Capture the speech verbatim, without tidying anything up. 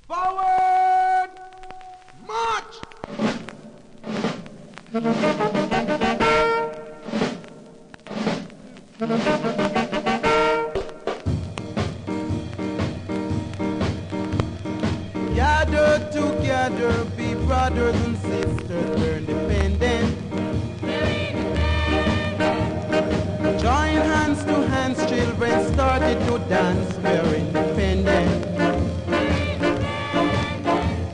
Forward! March! Gather together, be brothers and sisters, we're independent. Join hands to hands, children started to dance.